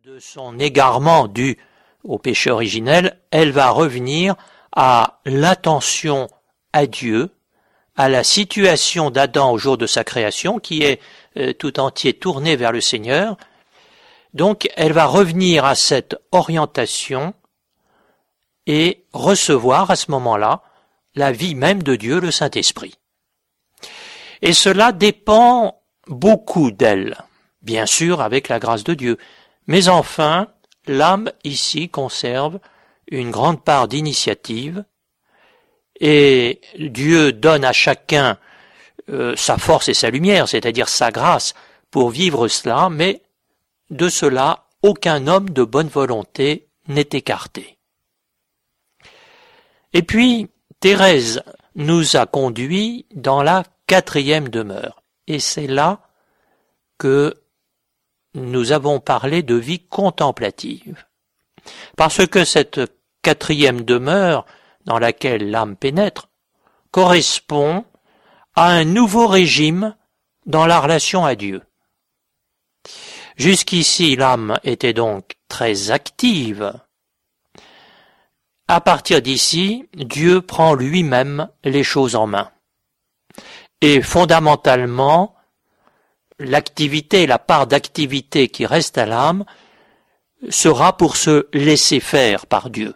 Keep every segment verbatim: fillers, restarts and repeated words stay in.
de son égarement dû au péché originel, elle va revenir à l'attention à Dieu, à la situation d'Adam au jour de sa création, qui est euh, tout entier tournée vers le Seigneur. Donc, elle va revenir à cette orientation et recevoir à ce moment-là la vie même de Dieu, le Saint-Esprit. Et cela dépend beaucoup d'elle, bien sûr avec la grâce de Dieu. Mais enfin, l'âme ici conserve une grande part d'initiative et Dieu donne à chacun euh, sa force et sa lumière, c'est-à-dire sa grâce pour vivre cela, mais de cela, aucun homme de bonne volonté n'est écarté. Et puis, Thérèse nous a conduits dans la quatrième demeure. Et c'est là que nous avons parlé de vie contemplative. Parce que cette quatrième demeure dans laquelle l'âme pénètre correspond à un nouveau régime dans la relation à Dieu. Jusqu'ici, l'âme était donc très active. À partir d'ici, Dieu prend lui-même les choses en main. Et fondamentalement, l'activité, la part d'activité qui reste à l'âme, sera pour se laisser faire par Dieu.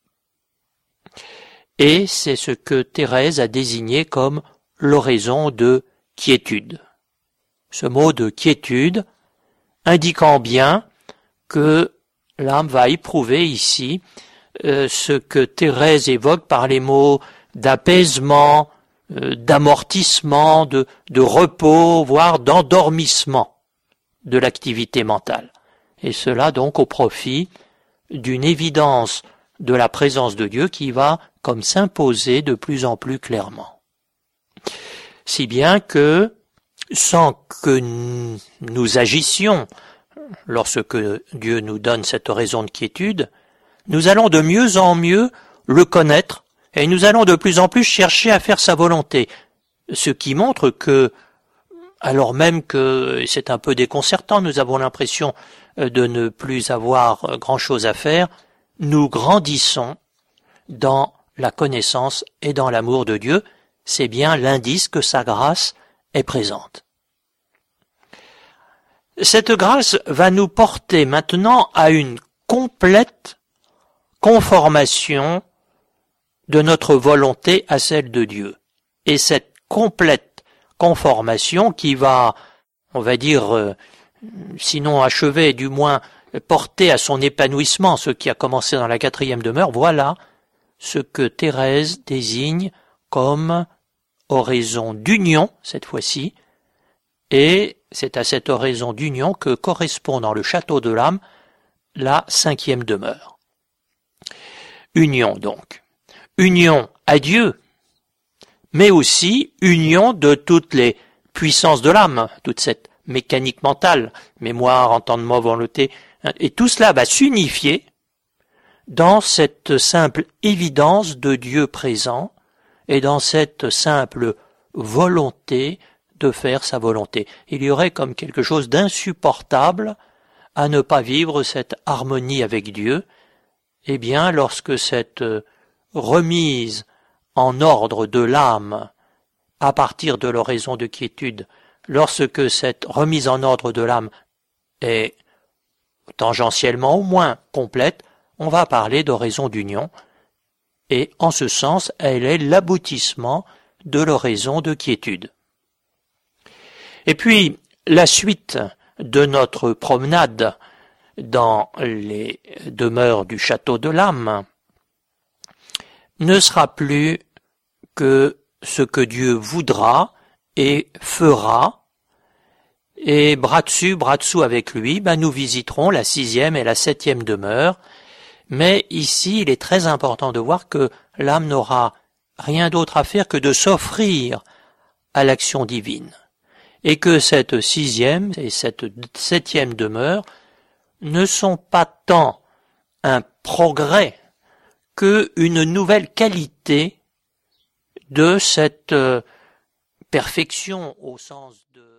Et c'est ce que Thérèse a désigné comme l'oraison de quiétude. Ce mot de quiétude indiquant bien que l'âme va éprouver ici euh, ce que Thérèse évoque par les mots d'apaisement, euh, d'amortissement, de, de repos, voire d'endormissement de l'activité mentale. Et cela donc au profit d'une évidence de la présence de Dieu qui va comme s'imposer de plus en plus clairement. Si bien que, sans que nous agissions, lorsque Dieu nous donne cette raison de quiétude, nous allons de mieux en mieux le connaître et nous allons de plus en plus chercher à faire sa volonté. Ce qui montre que, alors même que c'est un peu déconcertant, nous avons l'impression de ne plus avoir grand-chose à faire, nous grandissons dans la connaissance et dans l'amour de Dieu. C'est bien l'indice que sa grâce est présente. Cette grâce va nous porter maintenant à une complète conformation de notre volonté à celle de Dieu. Et cette complète conformation qui va, on va dire, euh, sinon achever, du moins porter à son épanouissement ce qui a commencé dans la quatrième demeure, voilà ce que Thérèse désigne comme oraison d'union, cette fois-ci, et c'est à cette oraison d'union que correspond dans le château de l'âme la cinquième demeure. Union donc. Union à Dieu, mais aussi union de toutes les puissances de l'âme, toute cette mécanique mentale, mémoire, entendement, volonté, et tout cela va s'unifier dans cette simple évidence de Dieu présent et dans cette simple volonté de faire sa volonté. Il y aurait comme quelque chose d'insupportable à ne pas vivre cette harmonie avec Dieu. Eh bien, lorsque cette remise en ordre de l'âme à partir de l'oraison de quiétude, lorsque cette remise en ordre de l'âme est tangentiellement au moins complète, on va parler d'oraison d'union, et en ce sens, elle est l'aboutissement de l'oraison de quiétude. Et puis, la suite de notre promenade dans les demeures du château de l'âme ne sera plus que ce que Dieu voudra et fera, et bras dessus, bras dessous avec lui, ben nous visiterons la sixième et la septième demeure. Mais ici, il est très important de voir que l'âme n'aura rien d'autre à faire que de s'offrir à l'action divine. Et que cette sixième et cette septième demeure ne sont pas tant un progrès que une nouvelle qualité de cette perfection au sens de